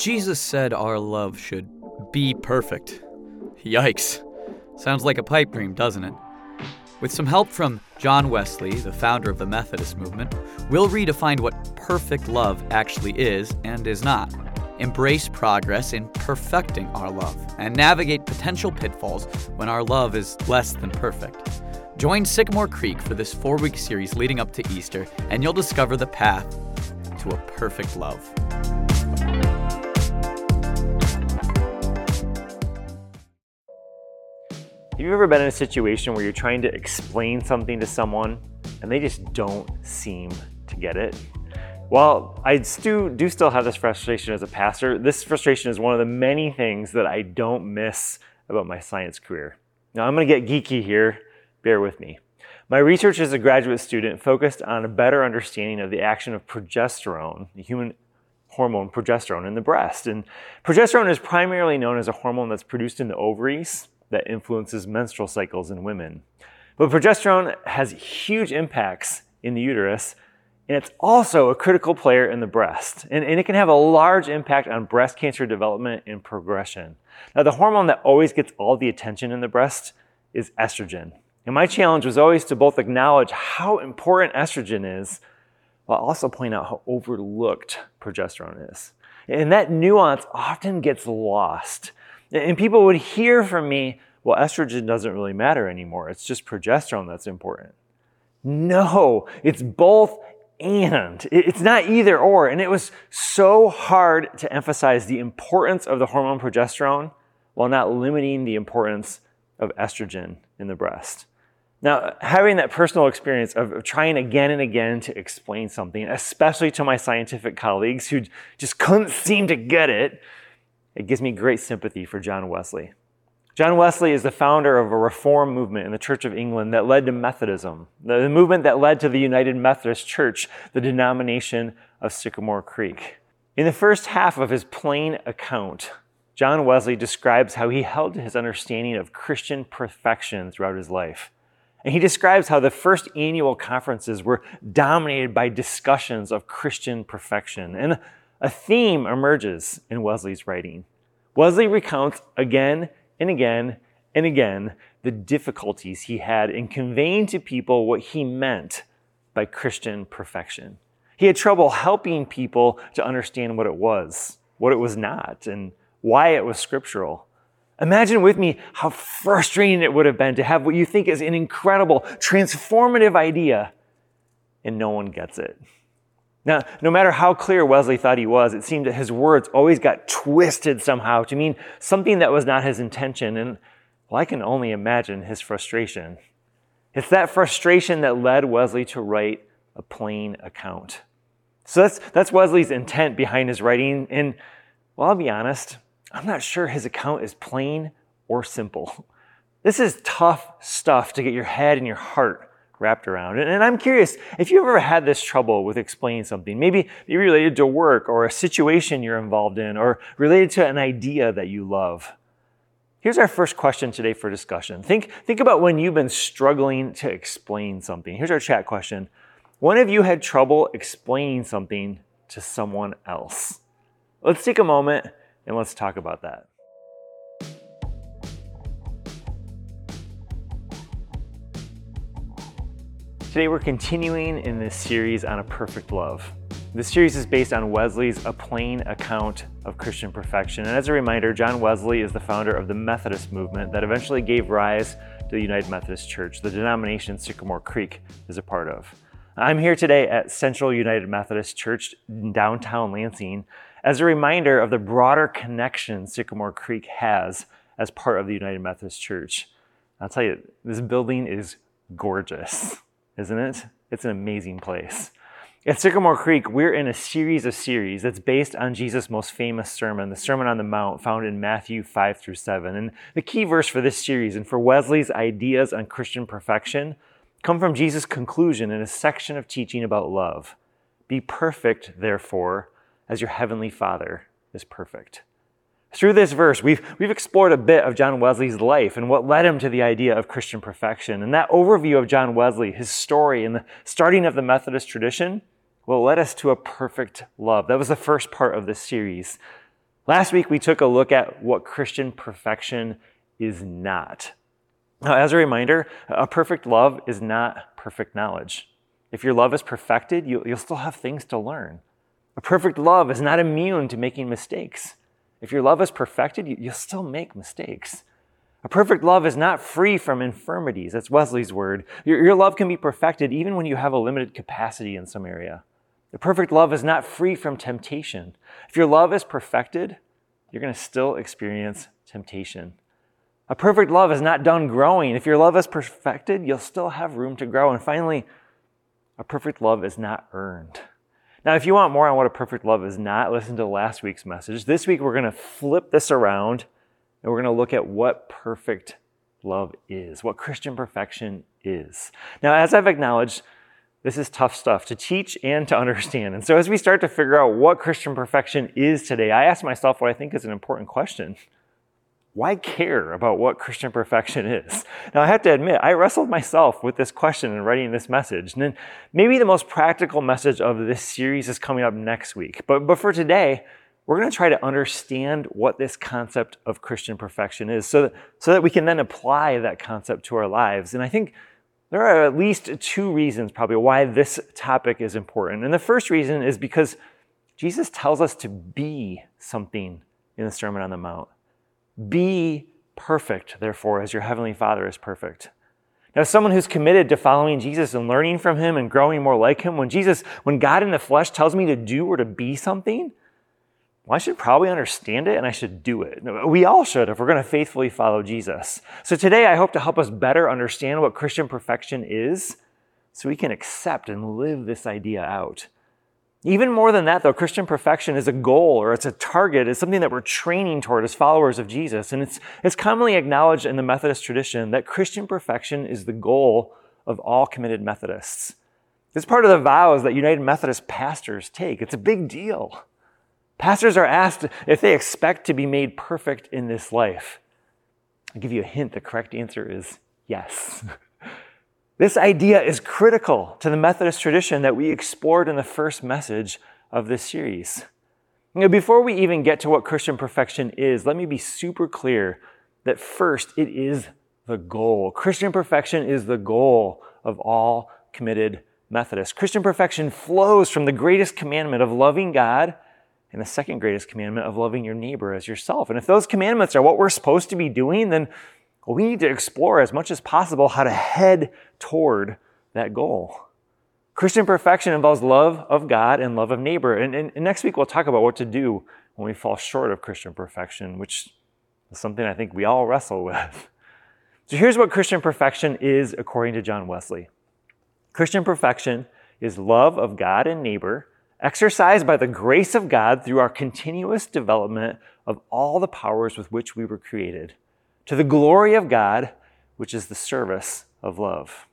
Jesus said our love should be perfect. Yikes. Sounds like a pipe dream, doesn't it? With some help from John Wesley, the founder of the Methodist movement, we'll redefine what perfect love actually is and is not, embrace progress in perfecting our love, and navigate potential pitfalls when our love is less than perfect. Join Sycamore Creek for this 4-week series leading up to Easter, and you'll discover the path to a perfect love. Have you ever been in a situation where you're trying to explain something to someone and they just don't seem to get it? Well, I do still have this frustration as a pastor. This frustration is one of the many things that I don't miss about my science career. Now, I'm going to get geeky here. Bear with me. My research as a graduate student focused on a better understanding of the action of progesterone, the human hormone progesterone in the breast. And progesterone is primarily known as a hormone that's produced in the ovaries that influences menstrual cycles in women. But progesterone has huge impacts in the uterus, and it's also a critical player in the breast. And it can have a large impact on breast cancer development and progression. Now, the hormone that always gets all the attention in the breast is estrogen. And my challenge was always to both acknowledge how important estrogen is, while also point out how overlooked progesterone is. And that nuance often gets lost. And people would hear from me, well, estrogen doesn't really matter anymore. It's just progesterone that's important. No, it's both and. It's not either or. And it was so hard to emphasize the importance of the hormone progesterone while not limiting the importance of estrogen in the breast. Now, having that personal experience of trying again and again to explain something, especially to my scientific colleagues who just couldn't seem to get it, it gives me great sympathy for John Wesley. John Wesley is the founder of a reform movement in the Church of England that led to Methodism, the movement that led to the United Methodist Church, the denomination of Sycamore Creek. In the first half of his plain account, John Wesley describes how he held to his understanding of Christian perfection throughout his life. And he describes how the first annual conferences were dominated by discussions of Christian perfection. And a theme emerges in Wesley's writing. Wesley recounts again and again and again the difficulties he had in conveying to people what he meant by Christian perfection. He had trouble helping people to understand what it was not, and why it was scriptural. Imagine with me how frustrating it would have been to have what you think is an incredible, transformative idea, and no one gets it. Now, no matter how clear Wesley thought he was, it seemed that his words always got twisted somehow to mean something that was not his intention. And, well, I can only imagine his frustration. It's that frustration that led Wesley to write a plain account. So that's Wesley's intent behind his writing. And, well, I'll be honest, I'm not sure his account is plain or simple. This is tough stuff to get your head and your heart wrapped around. And I'm curious if you've ever had this trouble with explaining something, maybe related to work or a situation you're involved in, or related to an idea that you love. Here's our first question today for discussion. Think about when you've been struggling to explain something. Here's our chat question. When have you had trouble explaining something to someone else? Let's take a moment and let's talk about that. Today we're continuing in this series on a perfect love. This series is based on Wesley's A Plain Account of Christian Perfection. And as a reminder, John Wesley is the founder of the Methodist movement that eventually gave rise to the United Methodist Church, the denomination Sycamore Creek is a part of. I'm here today at Central United Methodist Church in downtown Lansing as a reminder of the broader connection Sycamore Creek has as part of the United Methodist Church. I'll tell you, this building is gorgeous, isn't it? It's an amazing place. At Sycamore Creek, we're in a series that's based on Jesus' most famous sermon, the Sermon on the Mount, found in Matthew 5-7. And the key verse for this series and for Wesley's ideas on Christian perfection come from Jesus' conclusion in a section of teaching about love. Be perfect, therefore, as your heavenly Father is perfect. Through this verse, we've explored a bit of John Wesley's life and what led him to the idea of Christian perfection. And that overview of John Wesley, his story, and the starting of the Methodist tradition, led us to a perfect love. That was the first part of this series. Last week, we took a look at what Christian perfection is not. Now, as a reminder, a perfect love is not perfect knowledge. If your love is perfected, you'll still have things to learn. A perfect love is not immune to making mistakes. If your love is perfected, you'll still make mistakes. A perfect love is not free from infirmities. That's Wesley's word. Your love can be perfected even when you have a limited capacity in some area. The perfect love is not free from temptation. If your love is perfected, you're going to still experience temptation. A perfect love is not done growing. If your love is perfected, you'll still have room to grow. And finally, a perfect love is not earned. Now, if you want more on what a perfect love is not, listen to last week's message. This week, we're going to flip this around, and we're going to look at what perfect love is, what Christian perfection is. Now, as I've acknowledged, this is tough stuff to teach and to understand. And so as we start to figure out what Christian perfection is today, I ask myself what I think is an important question. Why care about what Christian perfection is? Now, I have to admit, I wrestled myself with this question in writing this message. And then maybe the most practical message of this series is coming up next week. But for today, we're going to try to understand what this concept of Christian perfection is so that we can then apply that concept to our lives. And I think there are at least two reasons probably why this topic is important. And the first reason is because Jesus tells us to be something in the Sermon on the Mount. Be perfect, therefore, as your heavenly Father is perfect. Now, someone who's committed to following Jesus and learning from him and growing more like him, when God in the flesh tells me to do or to be something, well, I should probably understand it and I should do it. We all should if we're going to faithfully follow Jesus. So today, I hope to help us better understand what Christian perfection is so we can accept and live this idea out. Even more than that, though, Christian perfection is a goal or it's a target. It's something that we're training toward as followers of Jesus. And it's commonly acknowledged in the Methodist tradition that Christian perfection is the goal of all committed Methodists. It's part of the vows that United Methodist pastors take. It's a big deal. Pastors are asked if they expect to be made perfect in this life. I'll give you a hint. The correct answer is yes. This idea is critical to the Methodist tradition that we explored in the first message of this series. Before we even get to what Christian perfection is, let me be super clear that first, it is the goal. Christian perfection is the goal of all committed Methodists. Christian perfection flows from the greatest commandment of loving God and the second greatest commandment of loving your neighbor as yourself. And if those commandments are what we're supposed to be doing, then we need to explore as much as possible how to head toward that goal. Christian perfection involves love of God and love of neighbor. And next week, we'll talk about what to do when we fall short of Christian perfection, which is something I think we all wrestle with. So here's what Christian perfection is according to John Wesley. Christian perfection is love of God and neighbor, exercised by the grace of God through our continuous development of all the powers with which we were created, to the glory of God, which is the service of love.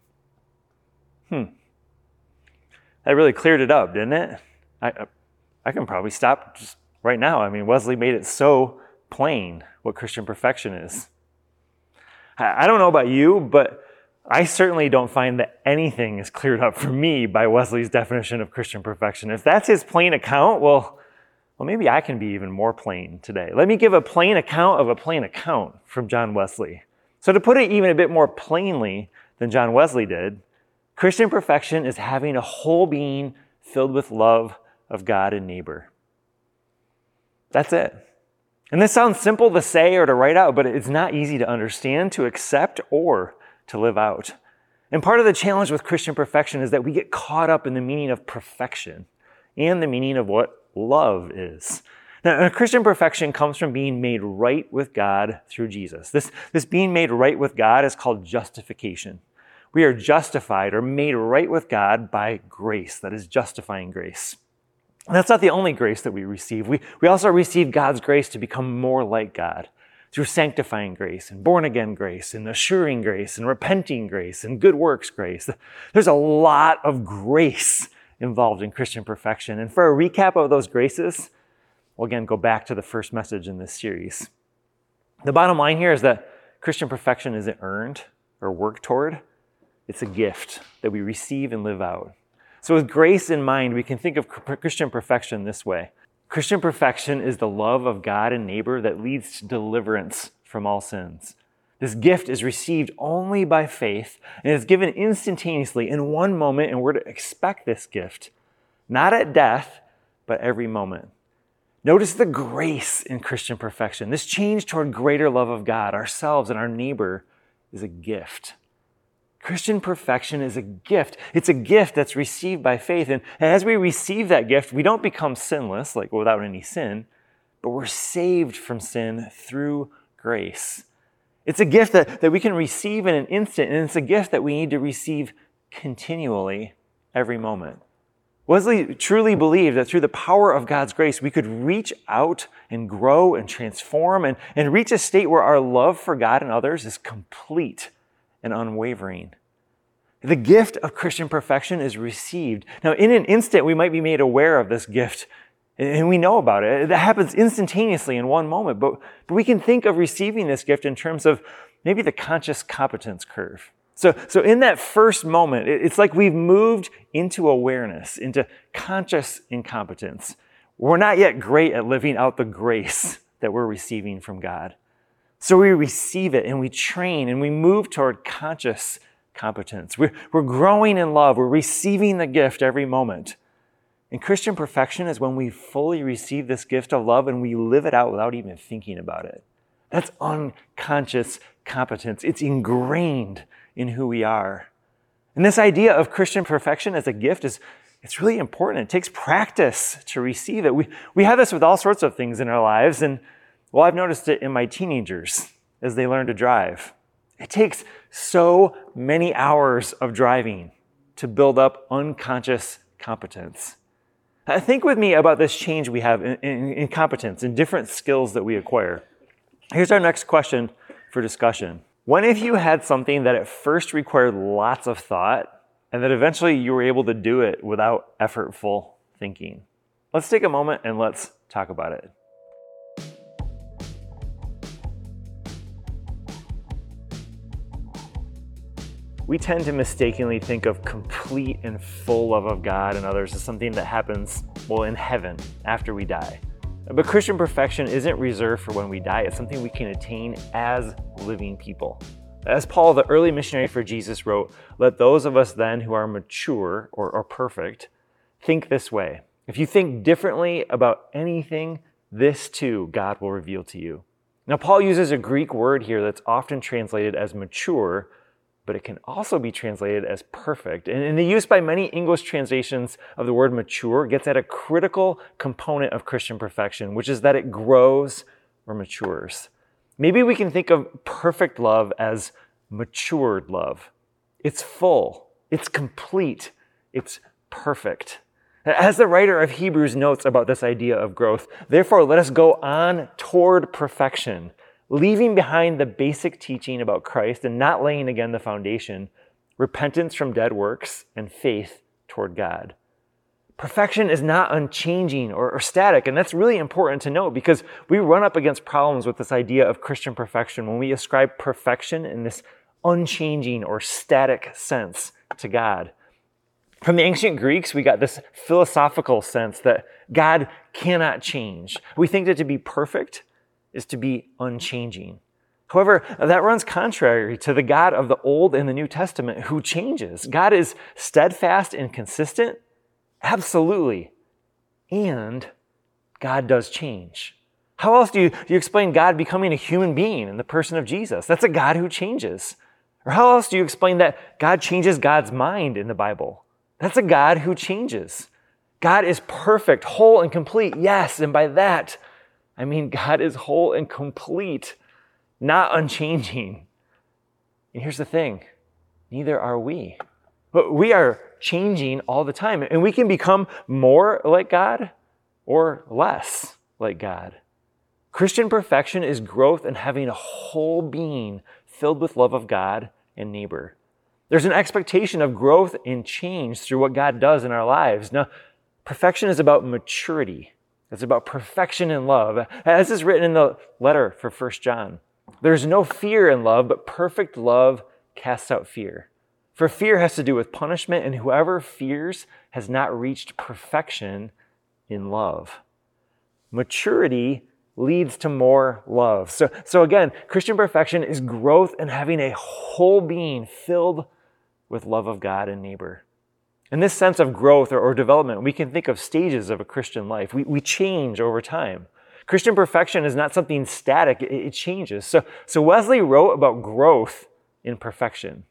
That really cleared it up, didn't it? I can probably stop just right now. I mean, Wesley made it so plain what Christian perfection is. I don't know about you, but I certainly don't find that anything is cleared up for me by Wesley's definition of Christian perfection. If that's his plain account, well, maybe I can be even more plain today. Let me give a plain account of a plain account from John Wesley. So to put it even a bit more plainly than John Wesley did, Christian perfection is having a whole being filled with love of God and neighbor. That's it. And this sounds simple to say or to write out, but it's not easy to understand, to accept, or to live out. And part of the challenge with Christian perfection is that we get caught up in the meaning of perfection and the meaning of what love is. Now, Christian perfection comes from being made right with God through Jesus. This being made right with God is called justification. We are justified or made right with God by grace, that is justifying grace. And that's not the only grace that we receive. We also receive God's grace to become more like God through sanctifying grace and born-again grace and assuring grace and repenting grace and good works grace. There's a lot of grace involved in Christian perfection. And for a recap of those graces, we'll again go back to the first message in this series. The bottom line here is that Christian perfection isn't earned or worked toward. It's a gift that we receive and live out. So with grace in mind, we can think of Christian perfection this way. Christian perfection is the love of God and neighbor that leads to deliverance from all sins. This gift is received only by faith and is given instantaneously in one moment, and we're to expect this gift, not at death, but every moment. Notice the grace in Christian perfection. This change toward greater love of God, ourselves, and our neighbor is a gift. Christian perfection is a gift. It's a gift that's received by faith. And as we receive that gift, we don't become sinless, like without any sin, but we're saved from sin through grace. It's a gift that we can receive in an instant, and it's a gift that we need to receive continually every moment. Wesley truly believed that through the power of God's grace, we could reach out and grow and transform and reach a state where our love for God and others is complete and unwavering. The gift of Christian perfection is received. Now, in an instant, we might be made aware of this gift, and we know about it. That happens instantaneously in one moment, but we can think of receiving this gift in terms of maybe the conscious competence curve. So in that first moment, it's like we've moved into awareness, into conscious incompetence. We're not yet great at living out the grace that we're receiving from God. So we receive it and we train and we move toward conscious competence. We're growing in love. We're receiving the gift every moment. And Christian perfection is when we fully receive this gift of love and we live it out without even thinking about it. That's unconscious competence. It's ingrained in who we are. And this idea of Christian perfection as a gift it's really important. It takes practice to receive it. We have this with all sorts of things in our lives, and well, I've noticed it in my teenagers as they learn to drive. It takes so many hours of driving to build up unconscious competence. Think with me about this change we have in competence, in different skills that we acquire. Here's our next question for discussion. When have you had something that at first required lots of thought and that eventually you were able to do it without effortful thinking? Let's take a moment and let's talk about it. We tend to mistakenly think of complete and full love of God and others as something that happens, well, in heaven after we die. But Christian perfection isn't reserved for when we die. It's something we can attain as living people. As Paul, the early missionary for Jesus, wrote, "Let those of us then who are mature or perfect think this way. If you think differently about anything, this too God will reveal to you." Now, Paul uses a Greek word here that's often translated as mature, but it can also be translated as perfect. And the use by many English translations of the word mature gets at a critical component of Christian perfection, which is that it grows or matures. Maybe we can think of perfect love as matured love. It's full, it's complete, it's perfect. As the writer of Hebrews notes about this idea of growth, therefore let us go on toward perfection, leaving behind the basic teaching about Christ and not laying again the foundation, repentance from dead works and faith toward God. Perfection is not unchanging or static, and that's really important to note because we run up against problems with this idea of Christian perfection when we ascribe perfection in this unchanging or static sense to God. From the ancient Greeks, we got this philosophical sense that God cannot change. We think that to be perfect is to be unchanging. However, that runs contrary to the God of the Old and the New Testament who changes. God is steadfast and consistent, absolutely, and God does change. How else do you explain God becoming a human being in the person of Jesus? That's a God who changes. Or how else do you explain that God changes God's mind in the Bible? That's a God who changes. God is perfect, whole, and complete, yes, and by that, I mean, God is whole and complete, not unchanging. And here's the thing, neither are we. But we are changing all the time, and we can become more like God or less like God. Christian perfection is growth and having a whole being filled with love of God and neighbor. There's an expectation of growth and change through what God does in our lives. Now, perfection is about maturity. It's about perfection in love. As is written in the letter for 1 John, there's no fear in love, but perfect love casts out fear. For fear has to do with punishment, and whoever fears has not reached perfection in love. Maturity leads to more love. So again, Christian perfection is growth and having a whole being filled with love of God and neighbor. In this sense of growth or development, we can think of stages of a Christian life. We change over time. Christian perfection is not something static, it changes. So Wesley wrote about growth in perfection.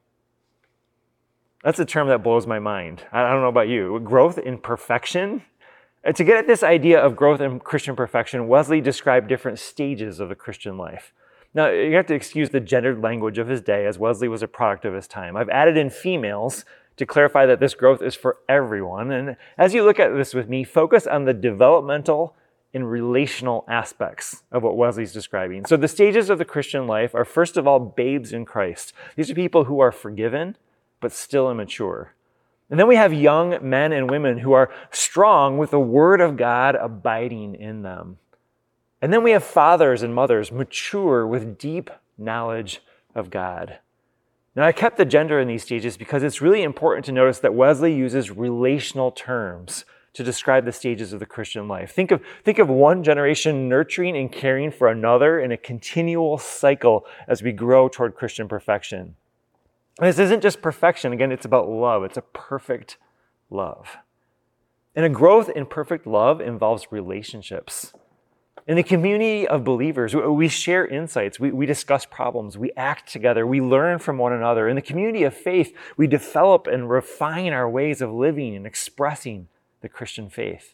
That's a term that blows my mind. I don't know about you. Growth in perfection? And to get at this idea of growth in Christian perfection, Wesley described different stages of the Christian life. Now, you have to excuse the gendered language of his day, as Wesley was a product of his time. I've added in females to clarify that this growth is for everyone. And as you look at this with me, focus on the developmental and relational aspects of what Wesley's describing. So the stages of the Christian life are, first of all, babes in Christ. These are people who are forgiven, but still immature. And then we have young men and women who are strong with the Word of God abiding in them. And then we have fathers and mothers mature with deep knowledge of God. Now, I kept the gender in these stages because it's really important to notice that Wesley uses relational terms to describe the stages of the Christian life. Think of one generation nurturing and caring for another in a continual cycle as we grow toward Christian perfection. This isn't just perfection. Again, it's about love. It's a perfect love. And a growth in perfect love involves relationships. In the community of believers, we share insights. We discuss problems. We act together. We learn from one another. In the community of faith, we develop and refine our ways of living and expressing the Christian faith.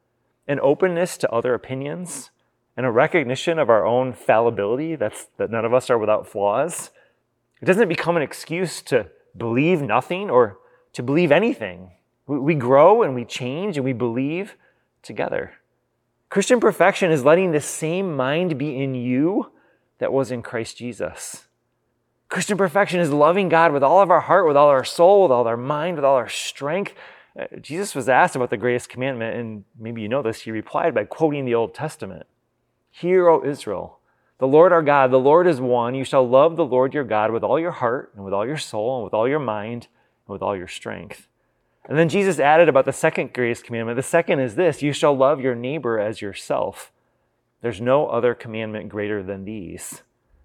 An openness to other opinions and a recognition of our own fallibility, that none of us are without flaws. It doesn't become an excuse to believe nothing or to believe anything. We grow and we change and we believe together. Christian perfection is letting the same mind be in you that was in Christ Jesus. Christian perfection is loving God with all of our heart, with all our soul, with all our mind, with all our strength. Jesus was asked about the greatest commandment, and maybe you know this, he replied by quoting the Old Testament. Hear, O Israel, the Lord our God, the Lord is one. You shall love the Lord your God with all your heart and with all your soul and with all your mind and with all your strength. And then Jesus added about the second greatest commandment. The second is this: you shall love your neighbor as yourself. There's no other commandment greater than these.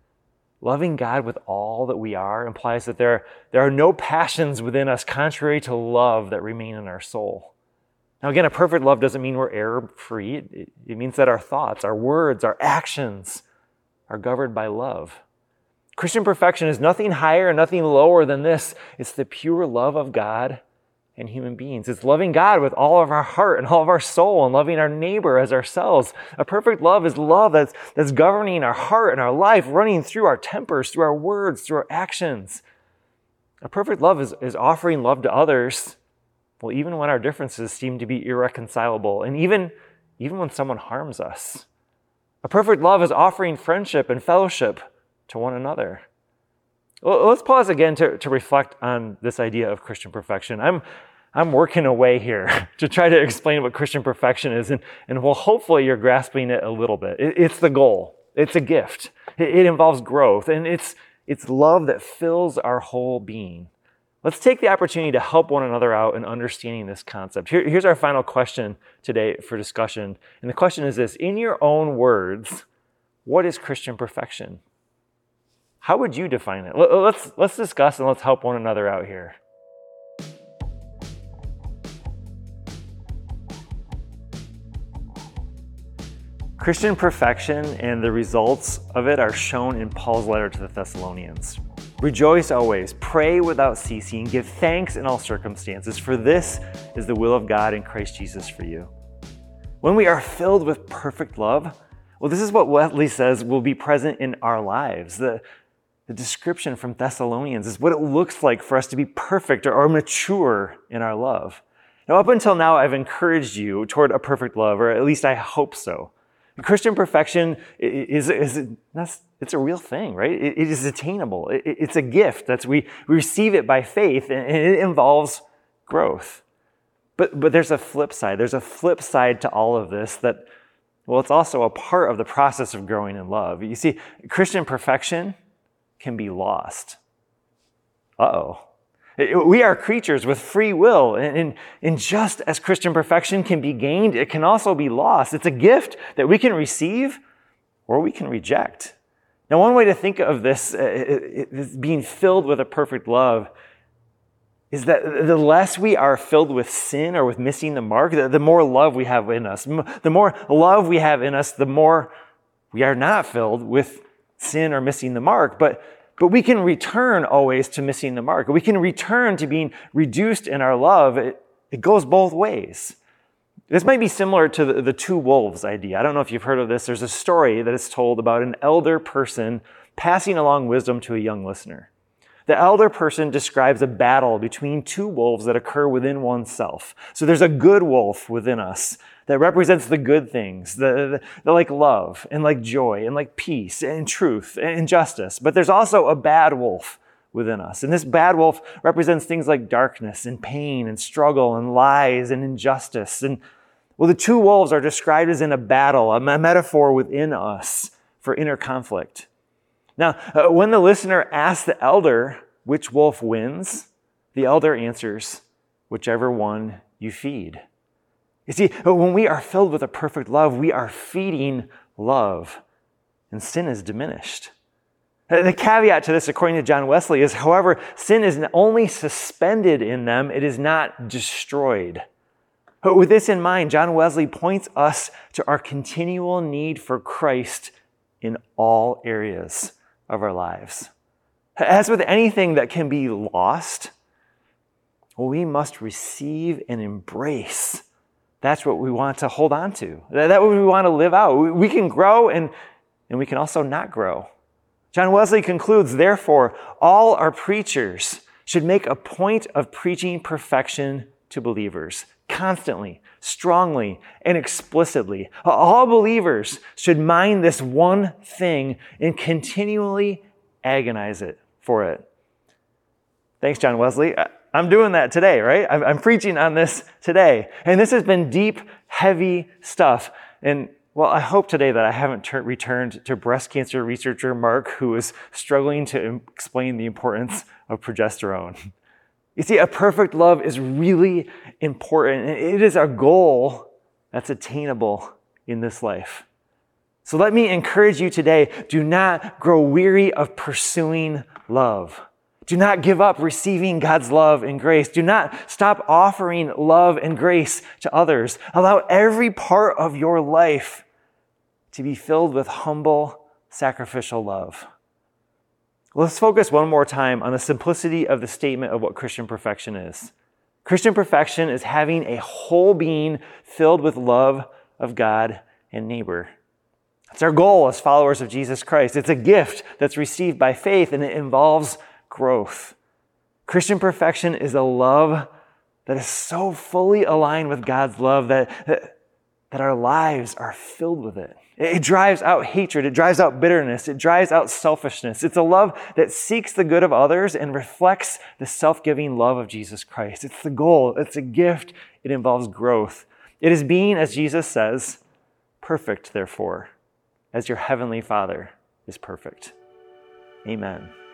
Loving God with all that we are implies that there are no passions within us contrary to love that remain in our soul. Now again, a perfect love doesn't mean we're error-free. It means that our thoughts, our words, our actions are governed by love. Christian perfection is nothing higher and nothing lower than this. It's the pure love of God and human beings. It's loving God with all of our heart and all of our soul and loving our neighbor as ourselves. A perfect love is love that's governing our heart and our life, running through our tempers, through our words, through our actions. A perfect love is offering love to others, well, even when our differences seem to be irreconcilable and even when someone harms us. A perfect love is offering friendship and fellowship to one another. Well, let's pause again to reflect on this idea of Christian perfection. I'm working away here to try to explain what Christian perfection is, and well, hopefully you're grasping it a little bit. It's the goal. It's a gift. It involves growth, and it's love that fills our whole being. Let's take the opportunity to help one another out in understanding this concept. Here's our final question today for discussion. And the question is this: in your own words, what is Christian perfection? How would you define it? Let's discuss and let's help one another out here. Christian perfection and the results of it are shown in Paul's letter to the Thessalonians. Rejoice always, pray without ceasing, give thanks in all circumstances, for this is the will of God in Christ Jesus for you. When we are filled with perfect love, well, this is what Wesley says will be present in our lives. The description from Thessalonians is what it looks like for us to be perfect or mature in our love. Now, up until now, I've encouraged you toward a perfect love, or at least I hope so. Christian perfection it's a real thing, right? It is attainable. It's a gift. We receive it by faith, and it involves growth. But there's a flip side. There's a flip side to all of this that, well, it's also a part of the process of growing in love. You see, Christian perfection can be lost. Uh-oh. We are creatures with free will, and just as Christian perfection can be gained, it can also be lost. It's a gift that we can receive or we can reject. Now, one way to think of this being filled with a perfect love is that the less we are filled with sin or with missing the mark, the more love we have in us. The more love we have in us, the more we are not filled with sin or missing the mark. But we can return always to missing the mark. We can return to being reduced in our love. It goes both ways. This might be similar to the two wolves idea. I don't know if you've heard of this. There's a story that is told about an elder person passing along wisdom to a young listener. The elder person describes a battle between two wolves that occur within oneself. So there's a good wolf within us that represents the good things, the like love and like joy and like peace and truth and justice. But there's also a bad wolf within us. And this bad wolf represents things like darkness and pain and struggle and lies and injustice. And well, the two wolves are described as in a battle, a metaphor within us for inner conflict. Now, when the listener asks the elder which wolf wins, the elder answers, whichever one you feed. You see, when we are filled with a perfect love, we are feeding love, and sin is diminished. The caveat to this, according to John Wesley, is, however, sin is only suspended in them, it is not destroyed. But with this in mind, John Wesley points us to our continual need for Christ in all areas of our lives. As with anything that can be lost, well, we must receive and embrace. That's what we want to hold on to. That's what we want to live out. We can grow and we can also not grow. John Wesley concludes, therefore, all our preachers should make a point of preaching perfection to believers, constantly, strongly, and explicitly. All believers should mind this one thing and continually agonize for it. Thanks, John Wesley. I'm doing that today, right? I'm preaching on this today. And this has been deep, heavy stuff. And well, I hope today that I haven't returned to breast cancer researcher Mark, who is struggling to explain the importance of progesterone. You see, a perfect love is really important. It is a goal that's attainable in this life. So let me encourage you today, do not grow weary of pursuing love. Do not give up receiving God's love and grace. Do not stop offering love and grace to others. Allow every part of your life to be filled with humble, sacrificial love. Let's focus one more time on the simplicity of the statement of what Christian perfection is. Christian perfection is having a whole being filled with love of God and neighbor. It's our goal as followers of Jesus Christ. It's a gift that's received by faith, and it involves growth. Christian perfection is a love that is so fully aligned with God's love that our lives are filled with it. It drives out hatred. It drives out bitterness. It drives out selfishness. It's a love that seeks the good of others and reflects the self-giving love of Jesus Christ. It's the goal. It's a gift. It involves growth. It is being, as Jesus says, perfect, therefore, as your heavenly Father is perfect. Amen.